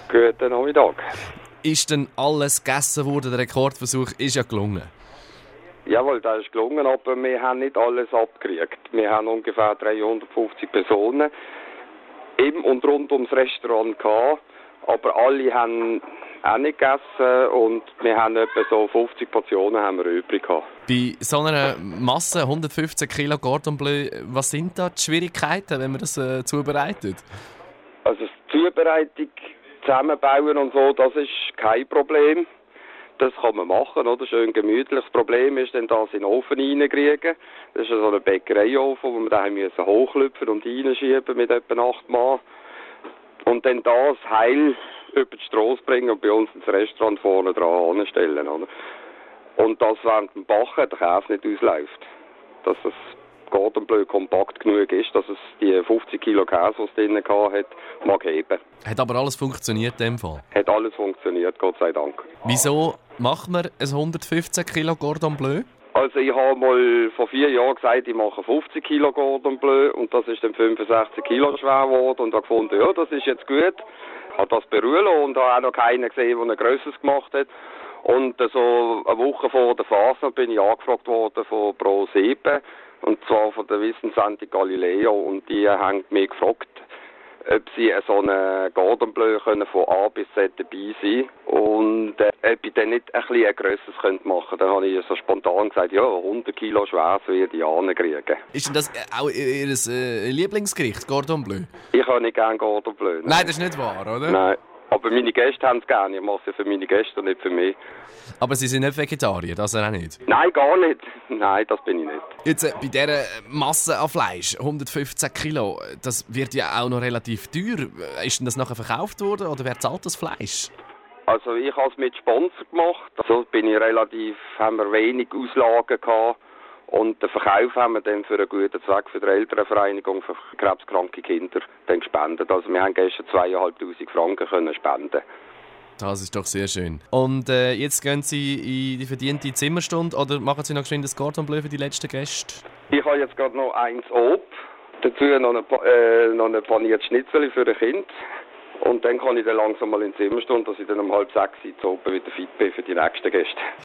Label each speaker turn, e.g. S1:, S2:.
S1: Guten Nachmittag.
S2: Ist denn alles gegessen worden? Der Rekordversuch ist ja gelungen.
S1: Jawohl, das ist gelungen, aber wir haben nicht alles abgekriegt. Wir haben ungefähr 350 Personen im und rund ums Restaurant gehabt, aber alle haben auch nicht gegessen und wir haben etwa so 50 Portionen haben wir übrig gehabt.
S2: Bei so einer Masse, 115 Kilo Cordon Bleu, was sind da die Schwierigkeiten, wenn man das zubereitet?
S1: Also die Zubereitung, zusammenbauen und so, das ist kein Problem. Das kann man machen, oder? Schön gemütlich. Das Problem ist dann, das in den Ofen reinkriegen. Das ist so ein Bäckereiofen, wo wir da hochlüpfen und reinschieben mit etwa 8 Mann. Und dann das heil über die Strasse bringen und bei uns ins Restaurant vorne dran anstellen, oder? Und das während dem Backen der Käse nicht ausläuft. Dass das Cordon Bleu kompakt genug ist, dass es die 50 Kilo Käse, die es drinnen hat, mag heben.
S2: Hat aber alles funktioniert in dem Fall?
S1: Hat alles funktioniert, Gott sei Dank.
S2: Wieso macht man ein 115 Kilo Cordon Bleu?
S1: Also ich habe mal vor 4 Jahren gesagt, ich mache 50 Kilo Cordon Bleu und das ist dann 65 Kilo schwer geworden und habe gefunden, ja, das ist jetzt gut. Ich habe das beruhen und habe auch noch keinen gesehen, der ein grösseres gemacht hat. Und so eine Woche vor der Phase bin ich angefragt worden von Pro7, und zwar von der Wissenssendung Galileo, und die haben mich gefragt, ob sie so einen Cordon Bleu von A bis Z dabei sein und ob ich dann nicht ein bisschen ein grösseres machen könnte. Dann habe ich so spontan gesagt, ja, 100 Kilo schwer würde ich hinkriegen.
S2: Ist denn das auch Ihr Lieblingsgericht, Cordon Bleu?
S1: Ich habe nicht gerne Cordon Bleu.
S2: Nein, das ist nicht wahr, oder?
S1: Nein, aber meine Gäste haben es gerne. Ich mache es für meine Gäste und nicht für mich.
S2: Aber Sie sind nicht Vegetarier, das auch nicht?
S1: Nein, gar nicht. Nein, das bin ich nicht.
S2: Jetzt bei dieser Masse an Fleisch, 115 Kilo, das wird ja auch noch relativ teuer. Ist denn das nachher verkauft worden oder wer zahlt das Fleisch?
S1: Also ich habe es mit Sponsor gemacht. Also haben wir wenig Auslagen gehabt. Und den Verkauf haben wir dann für einen guten Zweck für die Elternvereinigung für krebskranke Kinder dann gespendet. Also wir haben gestern 2'500 Franken können spenden.
S2: Das ist doch sehr schön. Und jetzt gehen Sie in die verdiente Zimmerstunde oder machen Sie noch geschwind das Cordon Bleu für die letzten Gäste? Ich
S1: habe jetzt gerade noch eins Ob, dazu noch eine panierte Schnitzel für ein Kind. Und dann kann ich dann langsam mal in die Zimmerstunde, dass ich dann um 5:30 Uhr wieder fit bin für die nächsten Gäste.